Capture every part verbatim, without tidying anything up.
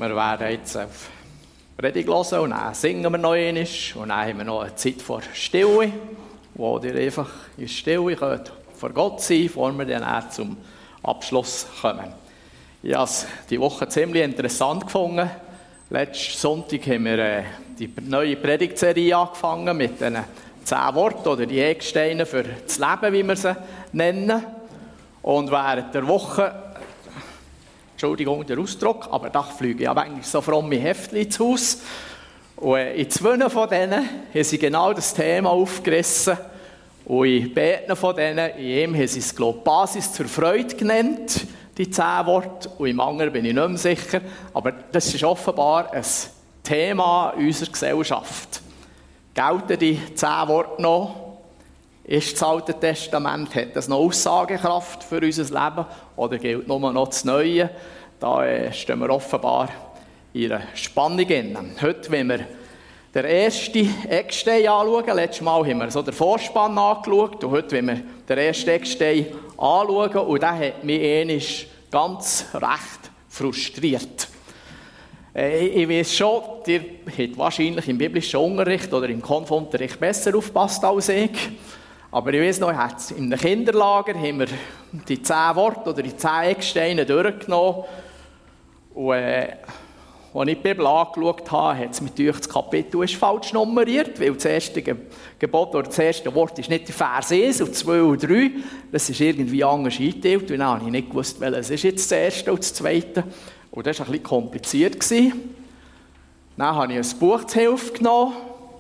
Wir werden jetzt auf Predigt hören und dann singen wir noch einmal. Und dann haben wir noch eine Zeit vor Stille, wo ihr einfach in Stille könnt vor Gott sein, bevor wir dann auch zum Abschluss kommen. Ich habe es diese Woche ziemlich interessant gefunden. Letzten Sonntag haben wir äh, die neue Predigtserie angefangen mit den zehn Worten oder die Ecksteine für das Leben, wie wir sie nennen. Und während der Woche, Entschuldigung der Ausdruck, aber da fliege ich aber eigentlich so fromme Heftchen ins Haus. Und äh, in zwei von denen haben sie genau das Thema aufgerissen. Und in beiden von denen, in einem haben sie es, glaube ich, Basis zur Freude genannt, die zehn Worte, und im anderen bin ich nicht mehr sicher. Aber das ist offenbar ein Thema unserer Gesellschaft. Gelten die zehn Worte noch? Ist das Alte Testament, hat das noch Aussagekraft für unser Leben? Oder gilt nur noch das Neue? Da äh, stehen wir offenbar in einer Spannung drin. Heute, wenn wir den ersten Eckstein anschauen, letztes Mal haben wir so den Vorspann angeschaut, und heute, wenn wir den ersten Eckstein anschauen, und der hat mich einmal ganz recht frustriert. Äh, ich weiss schon, ihr habt wahrscheinlich im biblischen Unterricht oder im Konfunterricht besser aufgepasst als ich. Aber ich weiss noch, in einem Kinderlager haben wir die zehn Worte oder die zehn Ecksteine durchgenommen. Und äh, als ich die Bibel angeschaut habe, hat es mir gedacht, das Kapitel ist falsch nummeriert, weil das erste Gebot oder das erste Wort ist nicht der Vers eins und zwei und drei. Das ist irgendwie anders eingeteilt. Und dann habe ich nicht gewusst, welches ist jetzt das erste und das zweite. Und das war ein bisschen kompliziert. Dann habe ich ein Buch zur Hilfe genommen,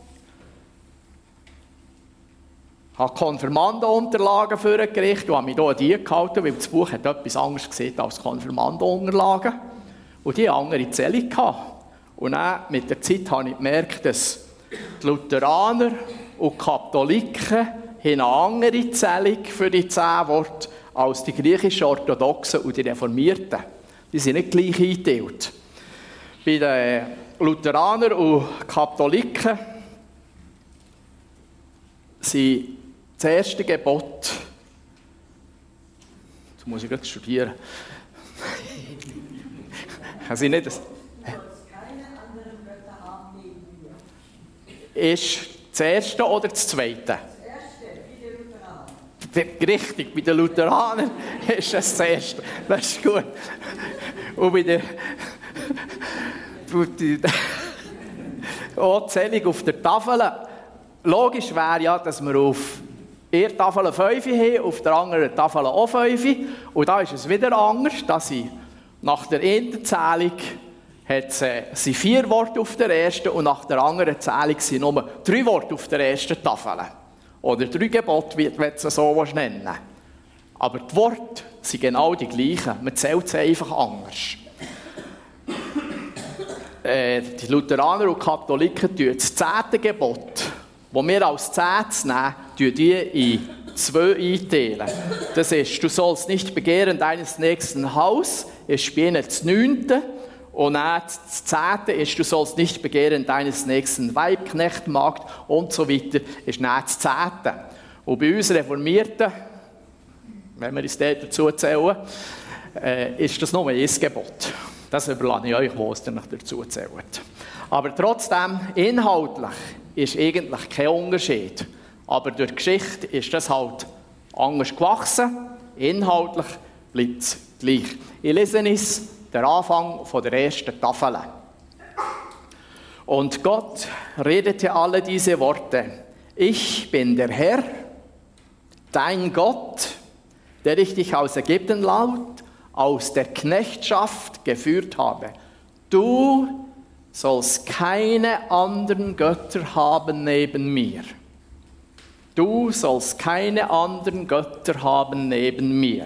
habe Konfirmandenunterlagen vorgerichtet und habe mich hier an die gehalten, weil das Buch hat etwas anderes gesehen als Konfirmandenunterlagen. Und die hatten eine andere Zählung. Und dann, mit der Zeit habe ich gemerkt, dass die Lutheraner und die Katholiken eine andere Zählung für die zehn Worte als die griechischen Orthodoxen und die Reformierten. Die sind nicht gleich eingeteilt. Bei den Lutheranern und Katholiken sind das erste Gebot, jetzt muss ich gerade studieren, Sie nicht das, ist das erste oder das zweite? Das erste, bei den Lutheranern. Richtig, bei den Lutheranern ist es das erste. Das ist gut. Und bei der oh, Zählung auf der Tafel. Logisch wäre ja, dass wir auf einer Tafel fünf haben, auf der anderen Tafel auch fünf. Und da ist es wieder anders, dass sie nach der einen Zählung hat es vier Worte auf der ersten und nach der anderen Zählung sind nur drei Worte auf der ersten Tafel. Oder drei Gebote, wie du es so nennen willst. Aber die Worte sind genau die gleichen. Man zählt sie einfach anders. Äh, die Lutheraner und Katholiken tun das zehnte Gebot, das wir als zehntes nehmen, die in zwei einteilen. Das ist, du sollst nicht begehren deines nächsten Haus, ist bei ihnen das neunte. Und dann das zehnte ist, du sollst nicht begehren deines nächsten Weib, Knecht, Magd und so weiter, ist dann das zehnte. Und bei uns Reformierten, wenn wir uns dazu zählen, äh, ist das nur ein Gebot. Das überlasse ich euch, wo es dann dazu zählt. Aber trotzdem, inhaltlich ist eigentlich kein Unterschied. Aber durch die Geschichte ist das halt anders gewachsen. Inhaltlich bleibt es gleich. Ich lese es, der Anfang von der ersten Tafel. Und Gott redete alle diese Worte. Ich bin der Herr, dein Gott, der ich dich aus Ägyptenland, aus der Knechtschaft geführt habe. Du sollst keine anderen Götter haben neben mir. Du sollst keine anderen Götter haben neben mir.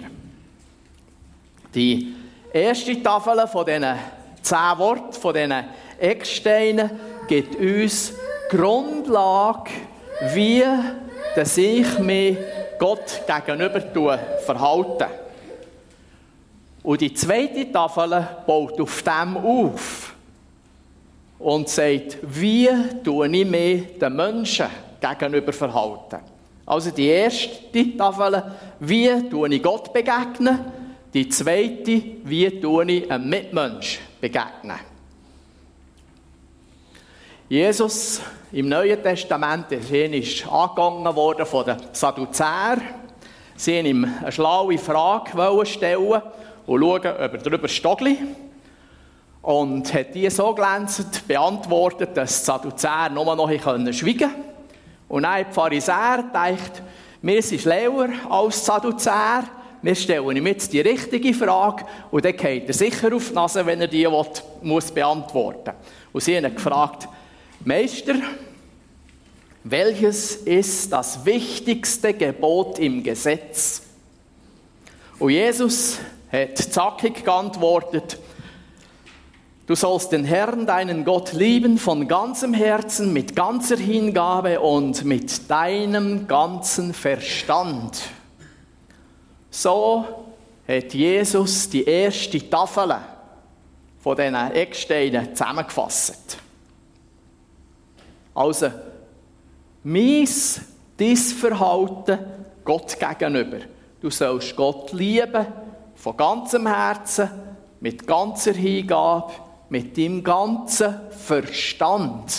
Die erste Tafel von diesen zehn Worten, von diesen Ecksteinen, gibt uns Grundlage, wie dass ich mich Gott gegenüber verhalte. Und die zweite Tafel baut auf dem auf und sagt, wie tue ich mich den Menschen gegenüber verhalten. Also die erste Tafel, wie tue ich Gott begegnen? Die zweite, wie tue ich einem Mitmensch begegnen? Jesus im Neuen Testament ist angegangen worden von den Sadduzäern. Sie wollten ihm eine schlaue Frage stellen und schauen, ob er darüber stogli. Und hat die so glänzend beantwortet, dass die Sadduzäer nur noch schweigen konnten. Und dann die Pharisäer dachten, wir sind schlauer als die Sadduzäer. Wir stellen ihm jetzt die richtige Frage und dann geht er sicher auf die Nase, wenn er die will, muss beantworten muss. Und sie haben ihn gefragt, Meister, welches ist das wichtigste Gebot im Gesetz? Und Jesus hat zackig geantwortet, du sollst den Herrn, deinen Gott, lieben von ganzem Herzen, mit ganzer Hingabe und mit deinem ganzen Verstand. So hat Jesus die erste Tafel von diesen Ecksteinen zusammengefasst. Also, mein, dein Verhalten Gott gegenüber. Du sollst Gott lieben, von ganzem Herzen, mit ganzer Hingabe, mit deinem ganzen Verstand.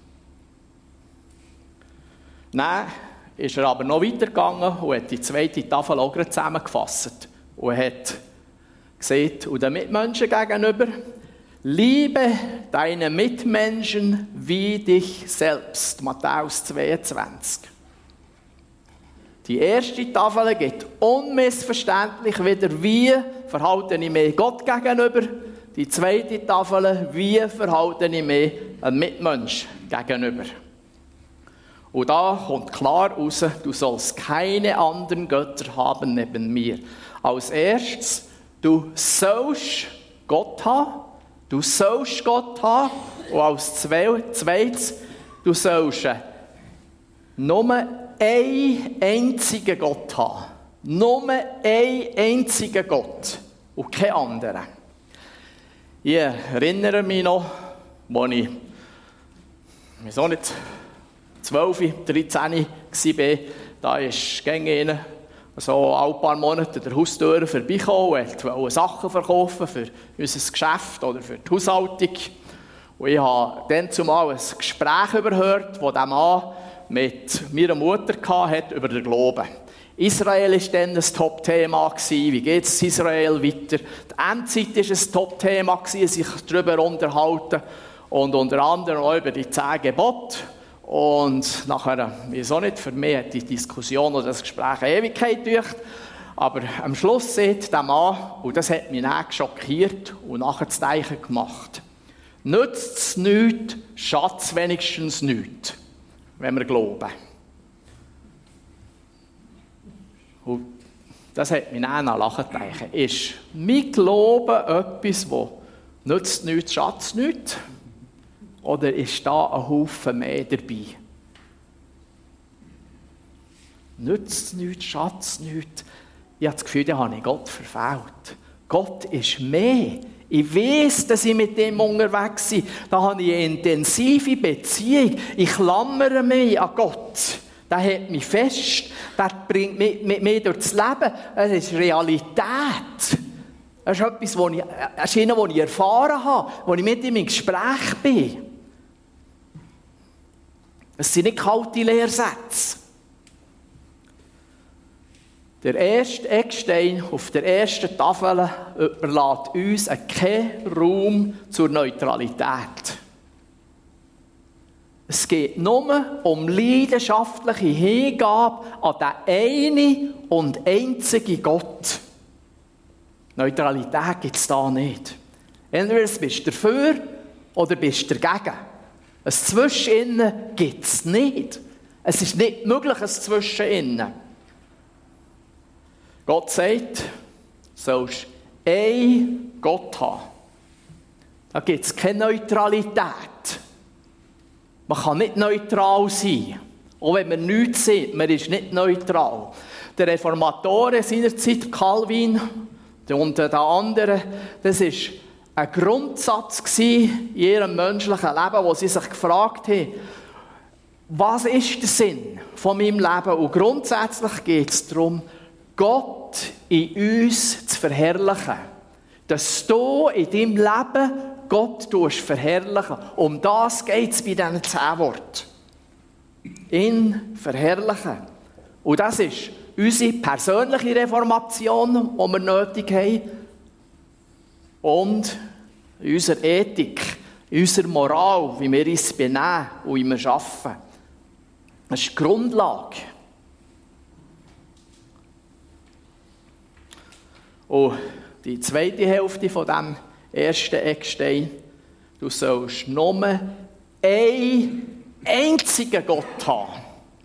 Dann ist er aber noch weitergegangen und hat die zweite Tafel auch gerade zusammengefasst. Und hat gesagt, und den Mitmenschen gegenüber, liebe deine Mitmenschen wie dich selbst. Matthäus zweiundzwanzig. Die erste Tafel geht unmissverständlich wieder, wie verhalte ich mich Gott gegenüber. Die zweite Tafel, wie verhalte ich mich einem Mitmensch gegenüber. Und da kommt klar raus, du sollst keine anderen Götter haben neben mir. Als erstes, du sollst Gott haben. Du sollst Gott haben. Und als zweites, du sollst nur einen einzigen Gott haben. Nur einen einzigen Gott. Und keinen anderen. Ich erinnere mich noch, als ich, ich weiß auch nicht, zwölf, dreizehn war, da ist gegen so ein paar Monate der Haustür vorbeigekommen und wollte Sachen verkaufen für unser Geschäft oder für die Haushaltung. Und ich habe dann zumal ein Gespräch überhört, das der Mann mit meiner Mutter hatte über den Glauben. Israel war dann ein Top-Thema. Wie geht es Israel weiter? Die Endzeit war ein Top-Thema, sich darüber unterhalten. Und unter anderem auch über die zehn Gebote. Und nachher, wieso nicht, für mich hat die Diskussion oder das Gespräch eine Ewigkeit gedauert. Aber am Schluss sieht der Mann, und das hat mich dann schockiert und nachzudenken gemacht, nützt es nichts, schadet es wenigstens nichts, wenn wir glauben. Und das hat mich dann an Lachen gedacht. Ist mein Glauben etwas, das nützt nichts, schadet es nichts? Oder ist da ein Haufen mehr dabei? Nützt es nichts, schadet es nichts? Ich habe das Gefühl, da habe ich Gott verfehlt. Gott ist mehr. Ich weiss, dass ich mit ihm unterwegs bin. Da habe ich eine intensive Beziehung. Ich klammere mich an Gott. Der hält mich fest. Der bringt mich mit mir durchs Leben. Das ist Realität. Das ist etwas, das ich, das ist das ich erfahren habe, wo ich mit ihm im Gespräch bin. Es sind nicht kalte Lehrsätze. Der erste Eckstein auf der ersten Tafel überlässt uns keinen Raum zur Neutralität. Es geht nur um leidenschaftliche Hingabe an den einen und einzigen Gott. Neutralität gibt es da nicht. Entweder bist du dafür oder bist du dagegen. Ein Zwischeninnen gibt es nicht. Es ist nicht möglich, ein Zwischeninnen. Gott sagt, du sollst einen Gott haben. Da gibt es keine Neutralität. Man kann nicht neutral sein. Auch wenn man nichts sieht, man ist nicht neutral. Der Reformatoren seinerzeit, Calvin und der andere, das war ein Grundsatz in ihrem menschlichen Leben, wo sie sich gefragt haben, was ist der Sinn von meinem Leben? Und grundsätzlich geht es darum, Gott in uns zu verherrlichen. Dass du in deinem Leben Gott verherrlichen. Um das geht es bei diesen zehn Worten. Ihn verherrlichen. Und das ist unsere persönliche Reformation, die wir nötig haben. Und unsere Ethik, unsere Moral, wie wir uns benehmen und wie wir arbeiten. Das ist die Grundlage. Und die zweite Hälfte von diesem ersten Eckstein, du sollst nur einen einzigen Gott haben.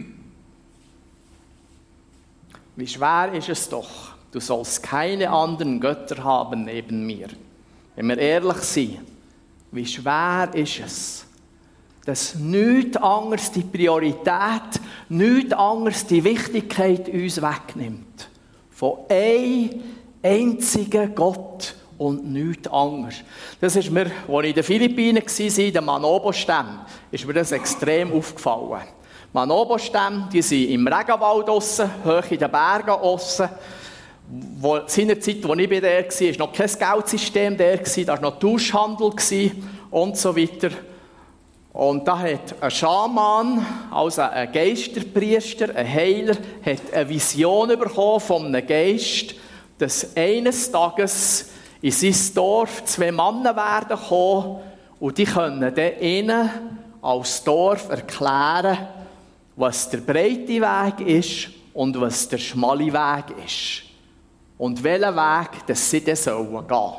Wie schwer ist es doch, du sollst keine anderen Götter haben neben mir. Wenn wir ehrlich sind, wie schwer ist es, dass nichts anderes die Priorität, nichts anderes die Wichtigkeit uns wegnimmt. Von einem einzigen Gott und nichts anderes. Das ist mir, als ich in den Philippinen war, in den Manobo-Stämmen, ist mir das extrem aufgefallen. Manobo-Stämme, die sind im Regenwald draussen, hoch in den Bergen draussen. Wo, seinerzeit, als ich da war, war noch kein Geldsystem da, da war noch Tauschhandel und so weiter. Und da hat ein Schaman, also ein Geisterpriester, ein Heiler, hat eine Vision bekommen von einem Geist, dass eines Tages in sein Dorf zwei Männer werden kommen und die können dann ihnen als Dorf erklären, was der breite Weg ist und was der schmale Weg ist. Und welchen Weg dass sie dann sollen gehen.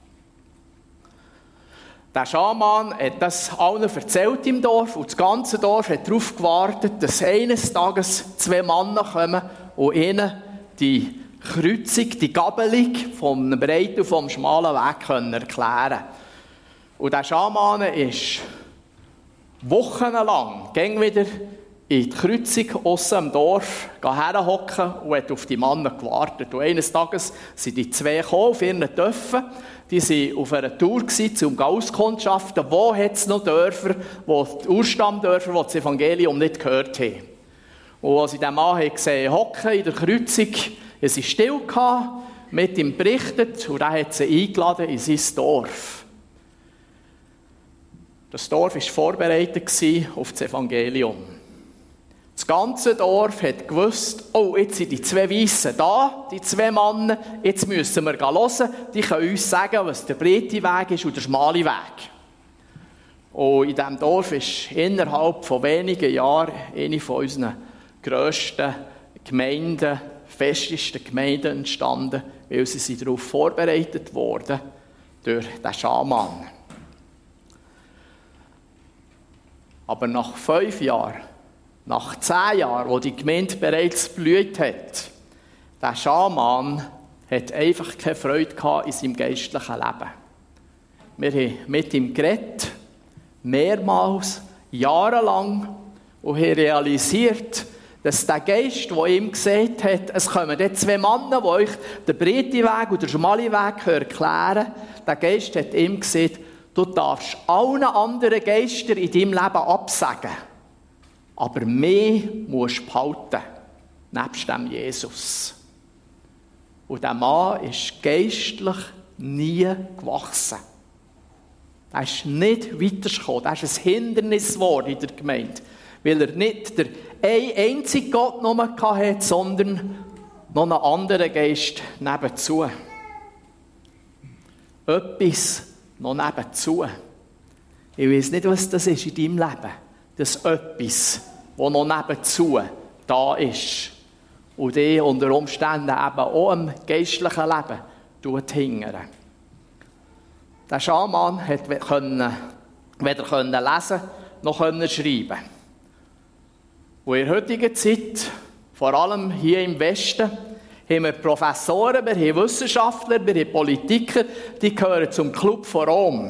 Der Schaman hat das allen erzählt im Dorf und das ganze Dorf hat darauf gewartet, dass eines Tages zwei Männer kommen und ihnen die Kreuzung, die Gabelung vom breiten und vom schmalen Weg können erklären. Und der Schaman ist wochenlang gäng wieder in die Kreuzung aussen am Dorf herhocken und hat auf die Männer gewartet. Und eines Tages sind die zwei gekommen auf ihren Dörfern. Die waren auf einer Tour, um auskundschaften, wo hat es noch Dörfer, wo die Urstammdörfer, die das Evangelium nicht gehört haben. Und als sie den Mann gesehen hocken in der Kreuzung, es war still, mit ihm berichtet und er hat sie eingeladen in sein Dorf. Das Dorf war vorbereitet auf das Evangelium. Das ganze Dorf hat gewusst, oh, jetzt sind die zwei Weissen da, die zwei Männer, jetzt müssen wir hören, die können uns sagen, was der breite Weg ist und der schmale Weg. Und in diesem Dorf ist innerhalb von wenigen Jahren eine von unseren grössten Gemeinden, festesten Gemeinden entstanden, weil sie sind darauf vorbereitet wurden durch den Schaman. Aber nach fünf Jahren, nach zehn Jahren, wo die Gemeinde bereits blüht hat, der Schaman hat einfach keine Freude gehabt in seinem geistlichen Leben. Wir haben mit ihm geredet, mehrmals, jahrelang, und haben realisiert, dass der Geist, der ihm gesagt hat, es kommen dort zwei Männer, die euch den breiten Weg und den schmalen Weg erklären, der Geist hat ihm gesagt, du darfst allen anderen Geistern in deinem Leben absagen. Aber mehr musst du behalten, nebst dem Jesus. Und der Mann ist geistlich nie gewachsen. Er ist nicht weitergekommen. Er ist ein Hindernis geworden in der Gemeinde. Weil er nicht der ein einzigen Gott nur hatte, sondern noch einen anderen Geist nebenzu. Etwas noch nebenzu. Ich weiss nicht, was das ist in deinem Leben. Das etwas, das noch nebenzu da ist. Und dich unter Umständen eben auch im geistlichen Leben hindern. Der Schaman konnte weder lesen noch schreiben. Und in der heutigen Zeit, vor allem hier im Westen, haben wir Professoren, wir haben Wissenschaftler, wir haben Politiker, die gehören zum Club von Rom.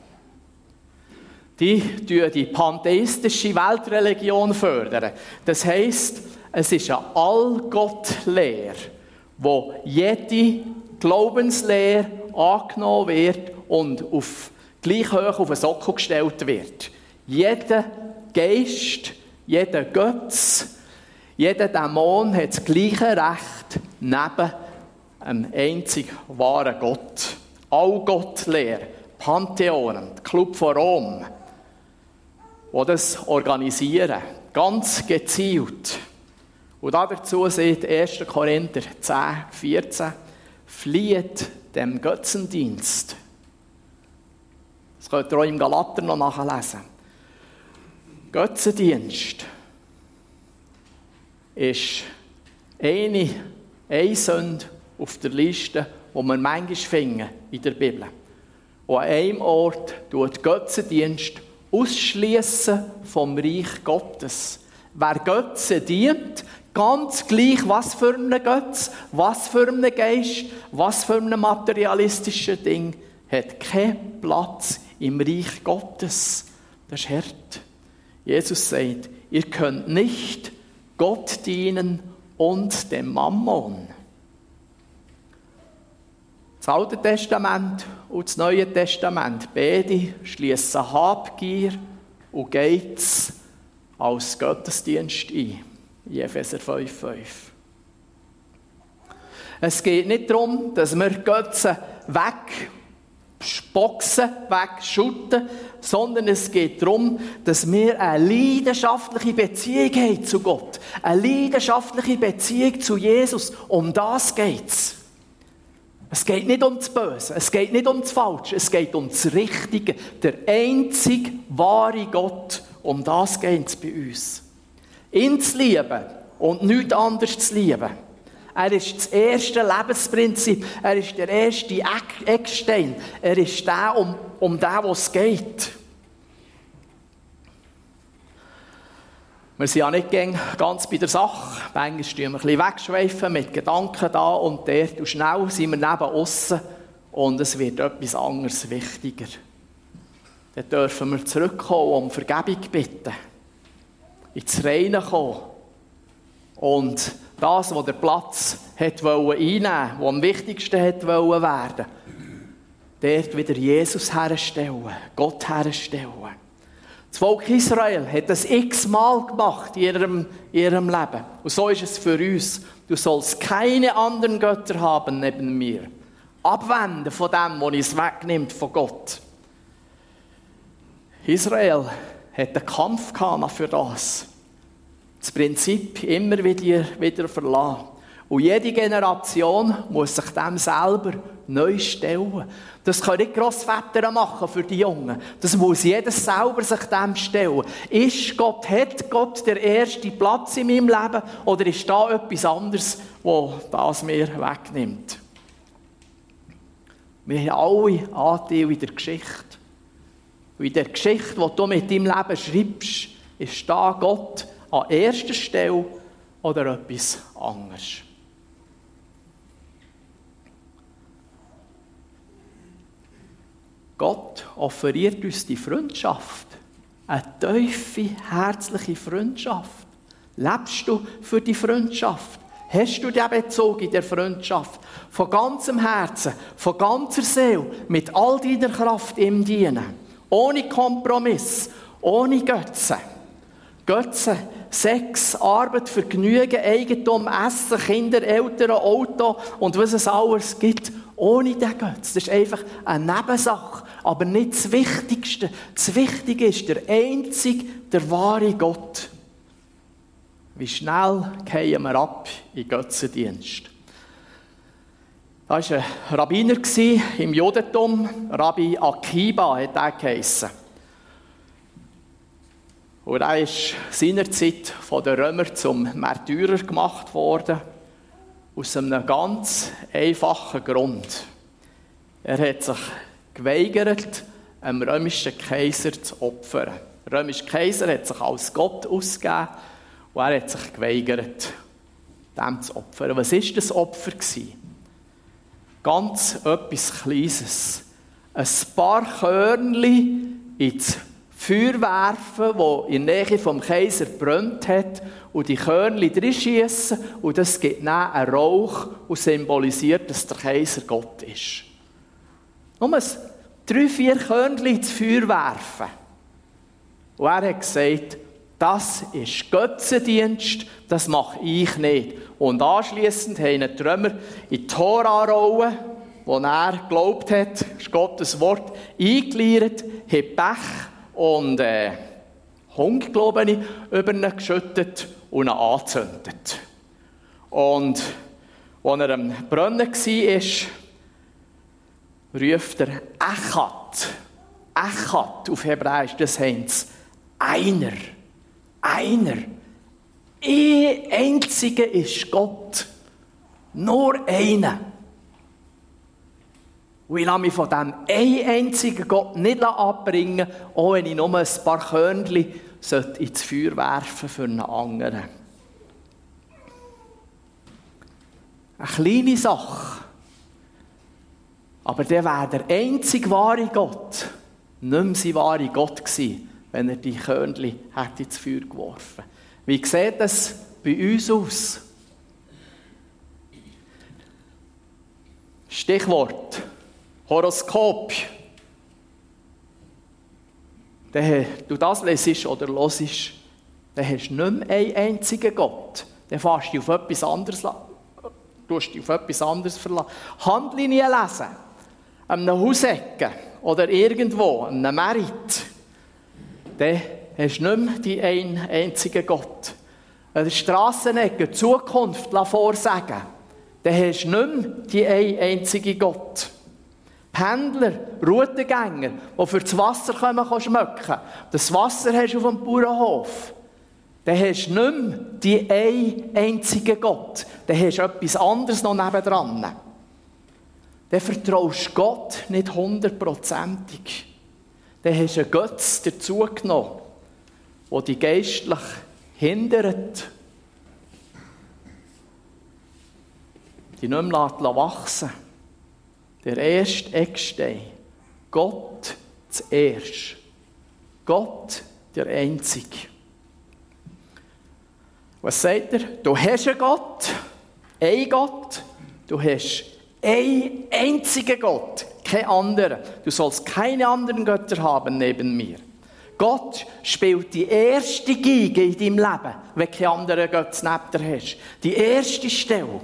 Die fördern die pantheistische Weltreligion fördern. Das heisst, es ist eine Allgottlehre, wo jede Glaubenslehre angenommen wird und auf gleich hoch auf den Sockel gestellt wird. Jeder Geist, jeder Götz, jeder Dämon hat das gleiche Recht neben einem einzig wahren Gott Allgottlehre, Pantheon, Club von Rom, die das organisieren, ganz gezielt. Und dazu sagt erster Korinther zehn, vierzehn, flieht dem Götzendienst. Das könnt ihr auch im Galater noch nachlesen. Götzendienst ist eine, eine Sünde auf der Liste, die wir manchmal finden in der Bibel. Und an einem Ort tut Götzendienst ausschliessen vom Reich Gottes. Wer Götzen dient, ganz gleich, was für ein Götz, was für ein Geist, was für ein materialistisches Ding, hat keinen Platz im Reich Gottes. Das ist hart. Jesus sagt, ihr könnt nicht Gott dienen und dem Mammon. Das Alte Testament und das Neue Testament, beide schließen Habgier und Geiz als Gottesdienst ein. In Epheser fünf, fünf. Es geht nicht darum, dass wir Götzen wegspoxen, wegschütten, sondern es geht darum, dass wir eine leidenschaftliche Beziehung haben zu Gott. Eine leidenschaftliche Beziehung zu Jesus. Um das geht es. Es geht nicht um das Böse, es geht nicht um das Falsche, es geht um das Richtige. Der einzige wahre Gott, um das geht es bei uns. Ihn zu lieben und nichts anderes zu lieben. Er ist das erste Lebensprinzip, er ist der erste Eckstein, er ist der, um, um den, was es geht. Wir sind ja nicht ganz bei der Sache. Manchmal schweifen wir ein bisschen wegschweifen mit Gedanken da und dort. Und schnell sind wir neben aussen und es wird etwas anderes wichtiger. Dann dürfen wir zurückkommen und um Vergebung bitten. Ins Reine kommen. Und das, was der Platz hat einnehmen wollte, was am wichtigsten hat werden, dort wieder Jesus herstellen, Gott herstellen. Das Volk Israel hat das x-mal gemacht in ihrem, in ihrem Leben. Und so ist es für uns. Du sollst keine anderen Götter haben neben mir. Abwenden von dem, was es wegnimmt von Gott. Israel hat einen Kampf gehabt für das. Das Prinzip immer wieder, wieder verlassen. Und jede Generation muss sich dem selber neu stellen. Das können nicht Grossväter machen für die Jungen. Das muss jeder selber sich dem stellen. Ist Gott, hat Gott den ersten Platz in meinem Leben oder ist da etwas anderes, das das mir wegnimmt? Wir haben alle Anteile in der Geschichte. Und in der Geschichte, die du mit deinem Leben schreibst, ist da Gott an erster Stelle oder etwas anderes. Gott offeriert uns die Freundschaft. Eine tiefe, herzliche Freundschaft. Lebst du für die Freundschaft? Hast du den Bezug in der Freundschaft? Von ganzem Herzen, von ganzer Seele, mit all deiner Kraft ihm dienen. Ohne Kompromiss, ohne Götzen. Götzen, Sex, Arbeit, Vergnügen, Eigentum, Essen, Kinder, Eltern, Auto und was es alles gibt. Ohne den Götz. Das ist einfach eine Nebensache, aber nicht das Wichtigste. Das Wichtige ist der einzige, der wahre Gott. Wie schnell fallen wir ab in Götzendienst? Da war ein Rabbiner im Judentum, Rabbi Akiba hat er geheissen. Und er ist seinerzeit von den Römern zum Märtyrer gemacht worden. Aus einem ganz einfachen Grund. Er hat sich geweigert, einem römischen Kaiser zu opfern. Der römische Kaiser hat sich als Gott ausgegeben und er hat sich geweigert, dem zu opfern. Was war das Opfer? Ganz etwas Kleines. Ein paar Körnchen ins Feuer werfen, das in der Nähe vom Kaiser gebrannt hat, und die Körnchen reinschiessen, und das gibt dann einen Rauch und symbolisiert, dass der Kaiser Gott ist. Nur ein drei, vier Körnchen ins Feuer werfen. Und er hat gesagt, das ist Götzendienst, das mache ich nicht. Und anschliessend haben die Römer in die Tora-Rolle wo er geglaubt hat, ist Gottes Wort, eingeleiert, hat Pech und äh, Hund, glaube ich, über ihn geschüttet und ihn angezündet. Und als er am Brennen war, ruft er Echat. Echat auf Hebräisch, das heißt einer. Einer. Ein einziger ist Gott. Nur einer. Und ich lasse mich von diesem einen einzigen Gott nicht abbringen, auch wenn ich nur ein paar Körnchen ins Feuer werfen für einen anderen. Eine kleine Sache. Aber der wäre der einzige wahre Gott nicht mehr sein wahrer Gott gewesen, wenn er die Körnchen hätte ins Feuer geworfen. Wie sieht das bei uns aus? Stichwort Horoskop. Wenn du das lesest oder hörst, dann hast du nicht mehr einen einzigen Gott. Dann fährst du dich auf etwas anderes, du dich auf etwas anderes verlassen. Handlinien lesen, an einer Hausecke oder irgendwo, an einem Merit. Dann hast du nicht mehr die einen einzigen Gott. An der Strassenecke Zukunft vorsagen. Dann hast du nicht mehr die einen einzigen Gott. Pendler, Routengänger, die für das Wasser kommen, schmecken. Das Wasser hast du auf dem Bauernhof. Dann hast du nicht mehr die einen einzigen Gott. Dann hast du etwas anderes noch nebendran. Dann vertraust du Gott nicht hundertprozentig. Dann hast du einen Götz dazugenommen, der dich geistlich hindert. Die nicht mehr wachsen lässt. Der erste Eckstein. Gott zuerst. Gott der Einzige. Was sagt er? Du hast einen Gott, einen Gott, du hast einen einzigen Gott, keinen anderen. Du sollst keine anderen Götter haben neben mir. Gott spielt die erste Geige in deinem Leben, wenn du keine anderen Götter neben dir hast. Die erste Stelle.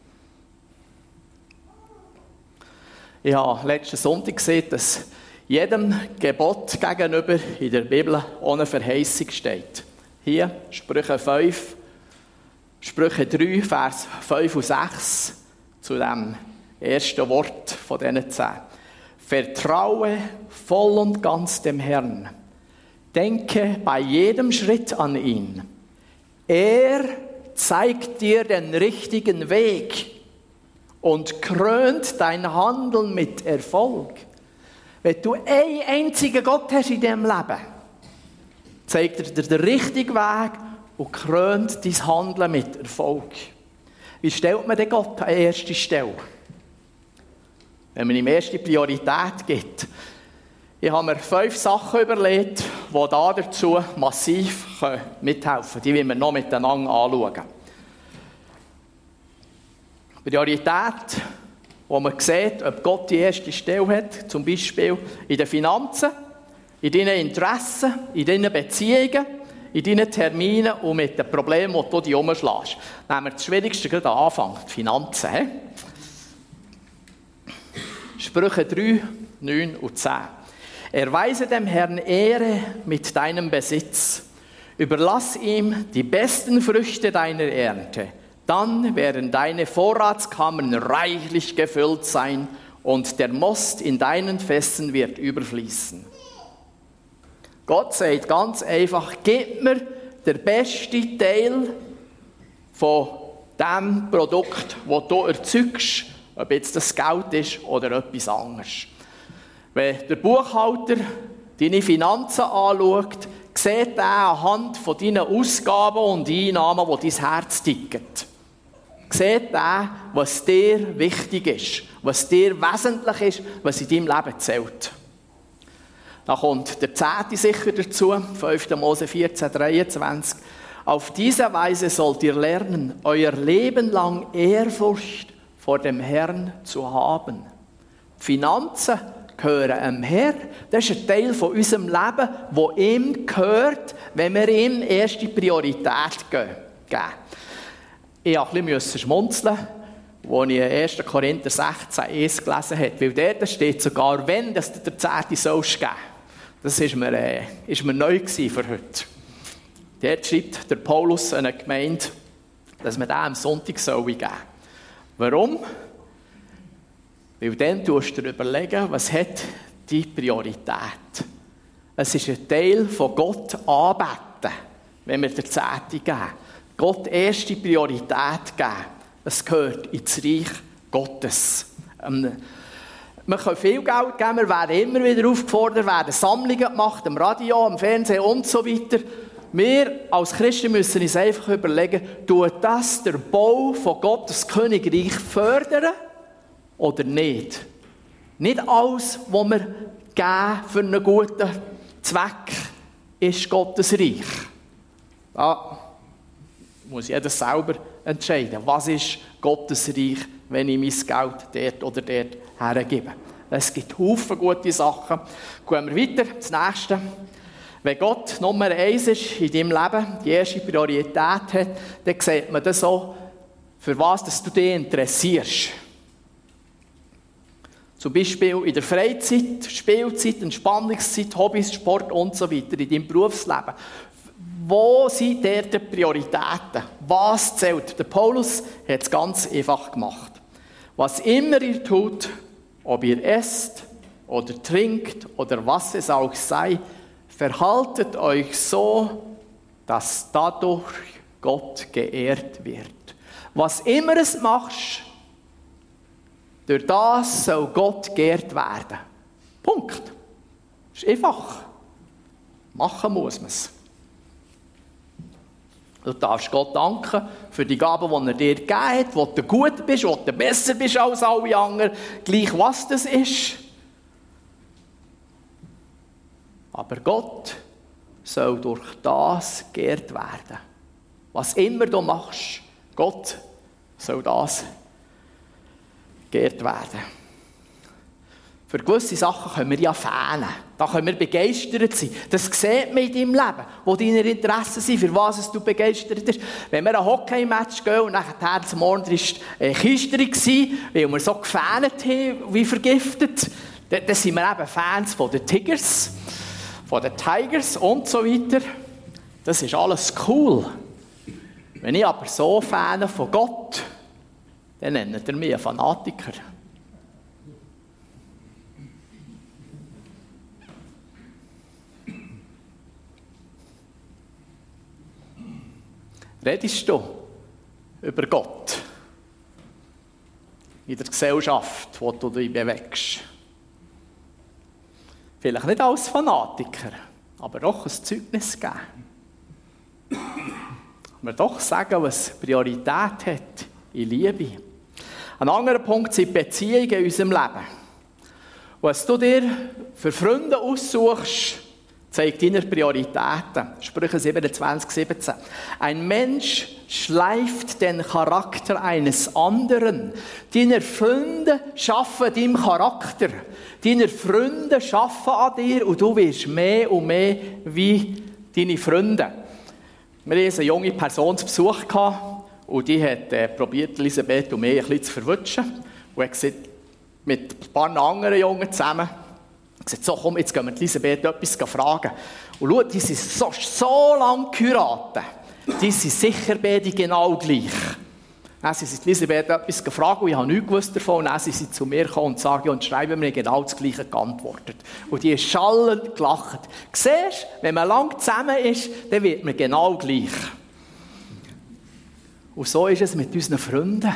Ich habe letzten Sonntag gesehen, dass jedem Gebot gegenüber in der Bibel ohne Verheißung steht. Hier, Sprüche fünf, Sprüche drei, Vers fünf und sechs, zu dem ersten Wort von diesen zehn. Vertraue voll und ganz dem Herrn. Denke bei jedem Schritt an ihn. Er zeigt dir den richtigen Weg und krönt dein Handeln mit Erfolg. Wenn du einen einzigen Gott hast in diesem Leben, zeigt er dir den richtigen Weg und krönt dein Handeln mit Erfolg. Wie stellt man den Gott an erste Stelle? Wenn man ihm erste Priorität gibt. Ich habe mir fünf Sachen überlegt, die da dazu massiv mithelfen können. Die wollen wir noch miteinander anschauen. Priorität, wo man sieht, ob Gott die erste Stelle hat, zum Beispiel in den Finanzen, in deinen Interessen, in deinen Beziehungen, in deinen Terminen und mit den Problemen, die du dich umschlägst. Nehmen wir das Schwierigste gerade am Anfang, die Finanzen. He? Sprüche drei, neun und zehn. Erweise dem Herrn Ehre mit deinem Besitz. Überlass ihm die besten Früchte deiner Ernte. Dann werden deine Vorratskammern reichlich gefüllt sein und der Most in deinen Fässern wird überfließen. Gott sagt ganz einfach, gib mir den besten Teil von dem Produkt, das du erzeugst, ob jetzt das Geld ist oder etwas anderes. Wenn der Buchhalter deine Finanzen anschaut, sieht er anhand von deinen Ausgaben und Einnahmen, wo dein Herz tickt. Sieht er, was dir wichtig ist, was dir wesentlich ist, was in deinem Leben zählt. Dann kommt der Zehnte sicher dazu, fünfter Mose vierzehn, dreiundzwanzig. Auf diese Weise sollt ihr lernen, euer Leben lang Ehrfurcht vor dem Herrn zu haben. Die Finanzen gehören dem Herrn. Das ist ein Teil von unserem Leben, der ihm gehört, wenn wir ihm erste Priorität geben. Ich musste ein bisschen schmunzeln, wo ich ersten Korinther sechzehn eins gelesen habe. Weil dort steht sogar, wenn dass du der Zehnte sollst geben. Das war mir, äh, ist mir neu für heute. Dort schreibt der Paulus an eine Gemeinde, dass man den am Sonntag geben soll. Warum? Weil dann tust du dir überlegen, was hat die Priorität. Es ist ein Teil von Gott anbeten, wenn wir der Zehnte geben. Gott erste Priorität geben. Es gehört ins Reich Gottes. Ähm, wir können viel Geld geben, wir werden immer wieder aufgefordert, werden Sammlungen gemacht, am Radio, am Fernsehen und so weiter. Wir als Christen müssen uns einfach überlegen, tut das der Bau von Gottes Königreich fördern oder nicht? Nicht alles, was wir geben für einen guten Zweck, ist Gottes Reich. Da muss jeder selber entscheiden, was ist Gottes Reich, wenn ich mein Geld dort oder dort hergebe. Es gibt Haufen gute Sachen. Gehen wir weiter, das Nächste. Wenn Gott Nummer eins ist in deinem Leben, die erste Priorität hat, dann sieht man das so, für was dass du dich interessierst. Zum Beispiel in der Freizeit, Spielzeit, Entspannungszeit, Hobbys, Sport und so weiter, in deinem Berufsleben. Wo sind dort die Prioritäten? Was zählt? Der Paulus hat es ganz einfach gemacht. Was immer ihr tut, ob ihr esst oder trinkt oder was es auch sei, verhaltet euch so, dass dadurch Gott geehrt wird. Was immer es machst, durch das soll Gott geehrt werden. Punkt. Das ist einfach. Machen muss man es. Du darfst Gott danken für die Gaben, die er dir gegeben hat, wo du gut bist, wo du besser bist als alle anderen, gleich was das ist. Aber Gott soll durch das geehrt werden. Was immer du machst, Gott soll das geehrt werden. Für gewisse Sachen können wir ja fähnen. Da können wir begeistert sein. Das sieht man in deinem Leben, wo deine Interessen sind, für was du begeistert bist. Wenn wir ein Hockey-Match gehen und nachher zum Morgen war eine Kiste, weil wir so gefähnet haben, wie vergiftet, dann sind wir eben Fans von den Tigers, von den Tigers und so weiter. Das ist alles cool. Wenn ich aber so Fan von Gott, dann nennt er mich einen Fanatiker. Redest du über Gott in der Gesellschaft, wo du dich bewegst? Vielleicht nicht als Fanatiker, aber doch ein Zeugnis geben. Wir doch sagen, was Priorität hat in Liebe. Ein anderer Punkt sind Beziehungen in unserem Leben. Was du dir für Freunde aussuchst, zeigt deine Prioritäten. Sprüche siebenundzwanzig, siebzehn. Ein Mensch schleift den Charakter eines anderen. Deine Freunde schaffen deinem Charakter. Deine Freunde schaffen an dir und du wirst mehr und mehr wie deine Freunde. Wir hatten eine junge Person zu Besuch und die hat äh, probiert, Elisabeth und mich ein bisschen zu verwutschen. Und hat gesagt, mit ein paar anderen Jungen zusammen, gesagt, so komm, jetzt gehen wir Elisabeth etwas fragen. Und schau, die sind so, so lange geheiratet. Die sind sicher beide genau gleich. Dann sind sie Elisabeth etwas gefragt und ich habe nichts gewusst davon. Und dann sind sie zu mir gekommen und sagen, und schreiben mir genau das Gleiche geantwortet. Und die ist schallend gelacht. Siehst du, wenn man lang zusammen ist, dann wird man genau gleich. Und so ist es mit unseren Freunden.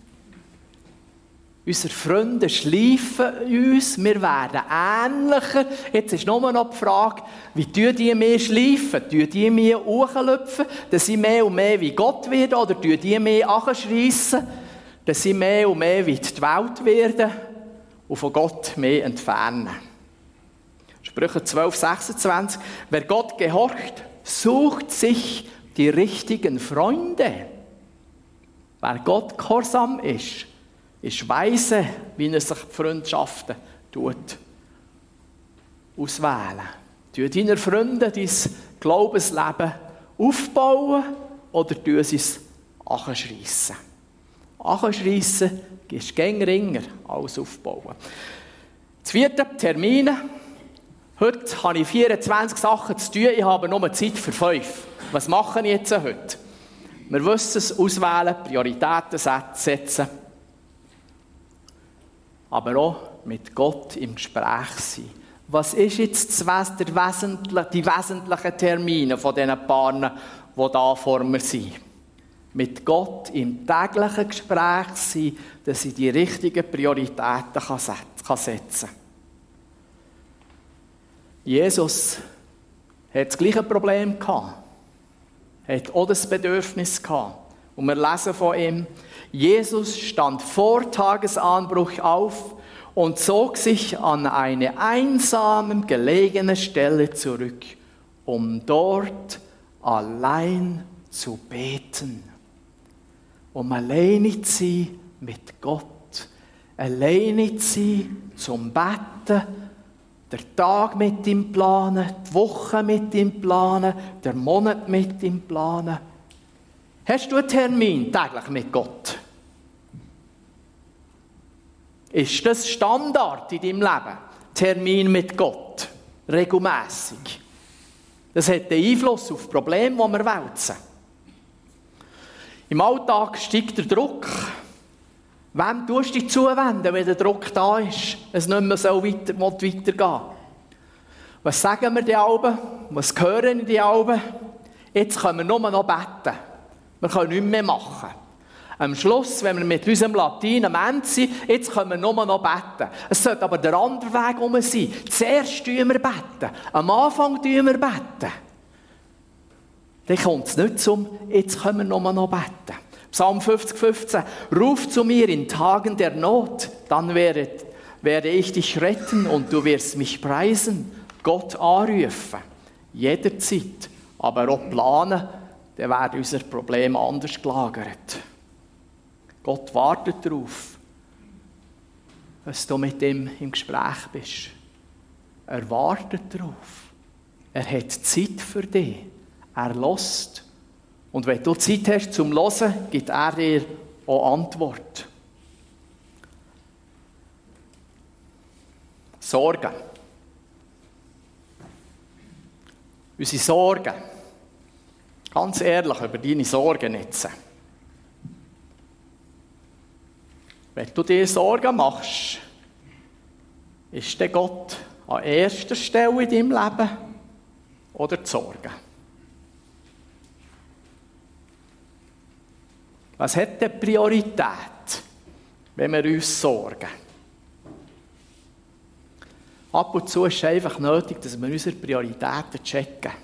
Unsere Freunde schleifen uns, wir werden ähnlicher. Jetzt ist nur noch die Frage, wie tun die mehr schleifen? Tun die mehr hochlüpfen, dass sie mehr und mehr wie Gott werden? Oder tun die mehr anschreissen, dass sie mehr und mehr wie die Welt werden und von Gott mehr entfernen? Sprüche zwölf, sechsundzwanzig. Wer Gott gehorcht, sucht sich die richtigen Freunde. Wer Gott gehorsam ist, ist weise, wie er sich die Freundschaften tut, auswählen. Tun deine Freunde dein Glaubensleben aufbauen oder tun sie es anschreissen? anschreissen, ist es gäng ringer, alles aufbauen. Das vierte, Termine. Heute habe ich vierundzwanzig Sachen zu tun, ich habe nur Zeit für fünf. Was mache ich jetzt heute? Wir wissen es, auswählen, Prioritäten setzen, aber auch mit Gott im Gespräch sein. Was ist jetzt der wesentliche, die wesentlichen Termine von diesen Paaren, die da vor mir sind? Mit Gott im täglichen Gespräch sein, dass ich die richtigen Prioritäten setzen kann. Jesus hat das gleiche Problem gehabt. Er hat auch das Bedürfnis gehabt. Und wir lesen von ihm, Jesus stand vor Tagesanbruch auf und zog sich an eine einsame, gelegene Stelle zurück, um dort allein zu beten. Um alleine zu sein mit Gott. Alleine zu sein zum Beten, der Tag mit ihm planen, die Woche mit ihm planen, der Monat mit ihm planen. Hast du einen Termin täglich mit Gott? Ist das Standard in deinem Leben? Termin mit Gott. Regelmässig. Das hat einen Einfluss auf die Probleme, die wir wälzen. Im Alltag steigt der Druck. Wem tust du dich zuwenden, wenn der Druck da ist, es nicht mehr so weiter, weitergehen? Was sagen wir die Alben? Was hören die Alben? Jetzt können wir nur noch beten. Wir können nichts mehr machen. Am Schluss, wenn wir mit unserem Latein am Ende sind, jetzt können wir nur noch beten. Es sollte aber der andere Weg herum sein. Zuerst tun wir beten. Am Anfang tun wir beten. Dann kommt es nicht zum, jetzt können wir nur noch beten. Psalm fünfzig, fünfzehn. Ruf zu mir in Tagen der Not, dann werde, werde ich dich retten und du wirst mich preisen. Gott anrufen. Jederzeit. Aber auch planen, dann werden unsere Probleme anders gelagert. Gott wartet darauf, dass du mit ihm im Gespräch bist. Er wartet darauf. Er hat Zeit für dich. Er hört. Und wenn du Zeit hast zum Hören, gibt er dir auch Antwort. Sorgen. Unsere Sorgen. Ganz ehrlich über deine Sorgen jetzt. Wenn du dir Sorgen machst, ist der Gott an erster Stelle in deinem Leben oder die Sorgen? Was hat denn Priorität, wenn wir uns sorgen? Ab und zu ist es einfach nötig, dass wir unsere Prioritäten checken.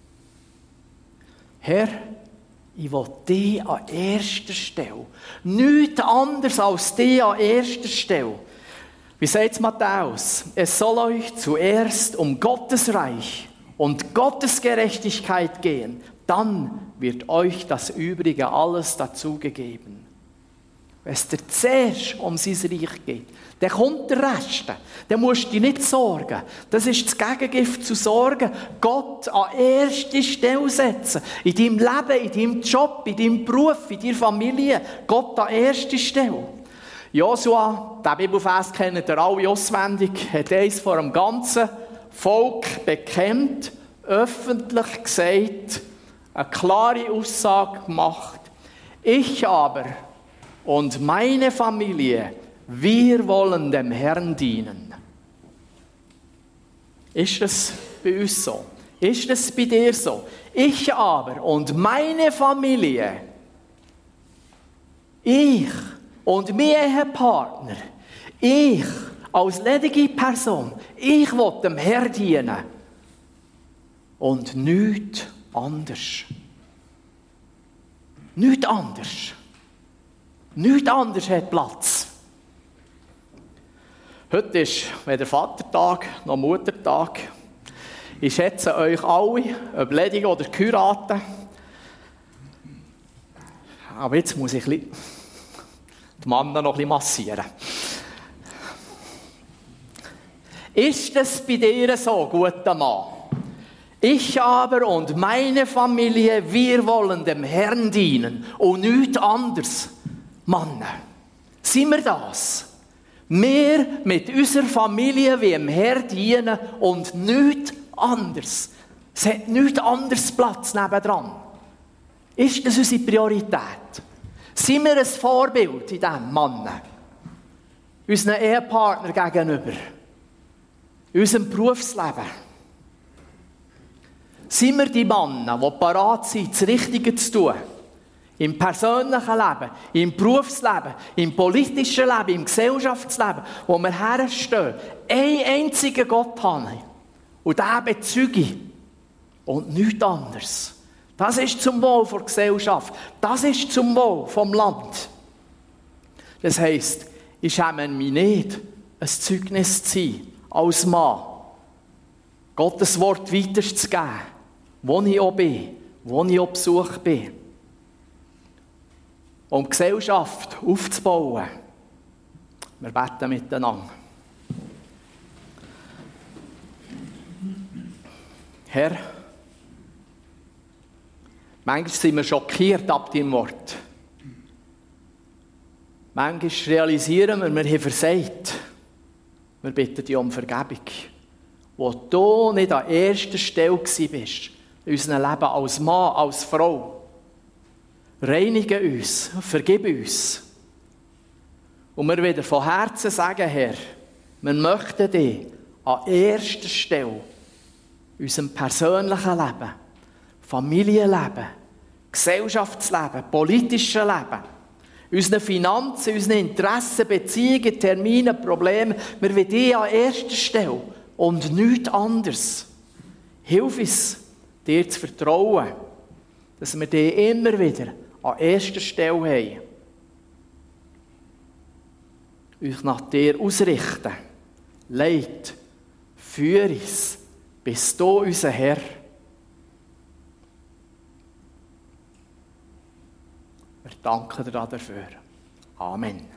Herr, ich will dich an erster Stelle. Nichts anderes als dich an erster Stelle. Wie sagt Matthäus? Es soll euch zuerst um Gottes Reich und Gottes Gerechtigkeit gehen. Dann wird euch das Übrige alles dazugegeben. Wenn es dir zuerst um sein Reich geht, dann kommt der Rest. Dann musst du dich nicht sorgen. Das ist das Gegengift zu Sorgen. Gott an erste Stelle setzen. In deinem Leben, in deinem Job, in deinem Beruf, in deiner Familie. Gott an erste Stelle. Josua, den Bibelvers kennen ihr alle auswendig, hat eins vor dem ganzen Volk bekennt, öffentlich gesagt, eine klare Aussage gemacht. Ich aber und meine Familie, wir wollen dem Herrn dienen. Ist das bei uns so? Ist das bei dir so? Ich aber und meine Familie, ich und mein Ehepartner, ich als ledige Person, ich will dem Herrn dienen. Und nichts anders. Nichts anders. Nichts anders hat Platz. Heute ist weder Vatertag noch Muttertag. Ich schätze euch alle, ob ledig oder geheiratet. Aber jetzt muss ich die Männer noch ein bisschen massieren. Ist es bei dir so, guter Mann? Ich aber und meine Familie, wir wollen dem Herrn dienen und nichts anderes. Männer. Sind wir das? Wir mit unserer Familie wie im Herr dienen und nichts anderes. Es hat nichts anderes Platz nebendran. Ist das unsere Priorität? Sind wir ein Vorbild in diesem Mann? Unseren Ehepartner gegenüber? In unserem Berufsleben? Sind wir die Männer, die parat sind, das Richtige zu tun? Im persönlichen Leben, im Berufsleben, im politischen Leben, im Gesellschaftsleben, wo wir herstehen, einen einzigen Gott haben und den bezeuge und nichts anderes. Das ist zum Wohl der Gesellschaft. Das ist zum Wohl vom Land. Das heisst, ich schäme mich nicht, ein Zeugnis zu sein, als Mann. Gottes Wort weiterzugeben, wo ich auch bin, wo ich auch Besuch bin. Um die Gesellschaft aufzubauen. Wir beten miteinander. Herr, manchmal sind wir schockiert ab deinem Wort. Manchmal realisieren wir, wir haben versagt. Wir bitten dich um Vergebung. Wo du nicht an erster Stelle warst, in unserem Leben als Mann, als Frau. Reinige uns, vergib uns. Und wir wieder von Herzen sagen, Herr, wir möchten dich an erster Stelle in unserem persönlichen Leben, Familienleben, Gesellschaftsleben, politischen Leben, unseren Finanzen, unseren Interessen, Beziehungen, Terminen, Problemen, wir wollen dich an erster Stelle und nichts anderes. Hilf uns, dir zu vertrauen, dass wir dich immer wieder an erster Stelle haben. Uns nach dir ausrichten. Leit, führe uns, bist du unser Herr. Wir danken dir dafür. Amen.